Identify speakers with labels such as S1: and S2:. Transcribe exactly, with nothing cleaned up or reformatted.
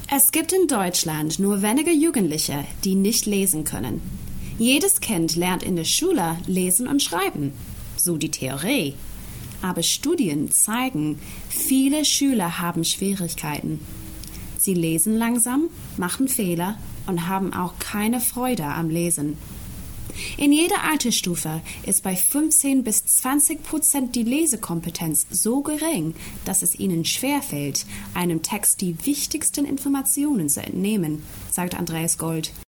S1: Es gibt in Deutschland nur wenige Jugendliche, die nicht lesen können. Jedes Kind lernt in der Schule lesen und schreiben, so die Theorie. Aber Studien zeigen, viele Schüler haben Schwierigkeiten. Sie lesen langsam, machen Fehler und haben auch keine Freude am Lesen. In jeder Altersstufe ist bei fünfzehn bis zwanzig Prozent die Lesekompetenz so gering, dass es ihnen schwerfällt, einem Text die wichtigsten Informationen zu entnehmen, sagt Andreas Gold.